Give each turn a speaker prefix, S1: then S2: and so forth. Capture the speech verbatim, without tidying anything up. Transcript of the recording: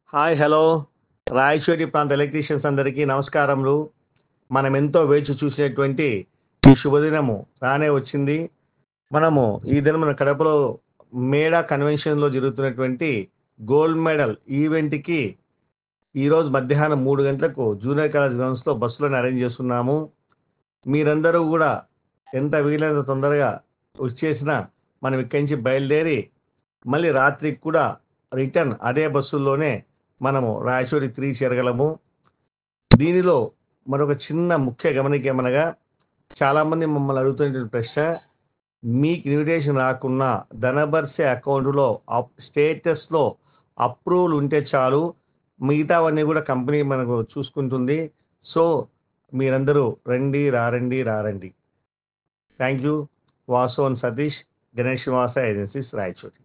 S1: Hi hello Rayachoti ప్రాంత electricians అందరికీ నమస్కారములు. మనం ఎంతో వేచి చూసినటువంటి ఈ శుభదినము రానే వచ్చింది. మనము ఈ దినం మన కడపలో మేడా కన్వెన్షన్లో జరుగుతున్నటువంటి గోల్డ్ మెడల్ ఈవెంట్కి ఈరోజు మధ్యాహ్నం మూడు గంటలకు జూనియర్ కాలేజ్ గ్రౌండ్స్లో బస్సులను అరేంజ్ చేస్తున్నాము. మీరందరూ కూడా ఎంత వీలైనంత తొందరగా వచ్చేసినా మనం ఇక్కడి నుంచి బయలుదేరి మళ్ళీ రాత్రికి కూడా రిటర్న్ అదే బస్సుల్లోనే మనము రాయచోటి తిరిగి చేరగలము. దీనిలో మరొక చిన్న ముఖ్య గమనిక ఏమనగా, చాలామంది మమ్మల్ని అడుగుతున్న ప్రశ్న, మీకు ఇన్విటేషన్ రాకున్నా ధనబర్సే అకౌంట్లో అప్ స్టేటస్లో అప్రూవల్ ఉంటే చాలు, మిగతావన్నీ కూడా కంపెనీ మనకు చూసుకుంటుంది. సో మీరందరూ రండి రారండి రారండి. Thank you. Vasu and Satish, Ganesh Nivasa agencies, Rayachoti.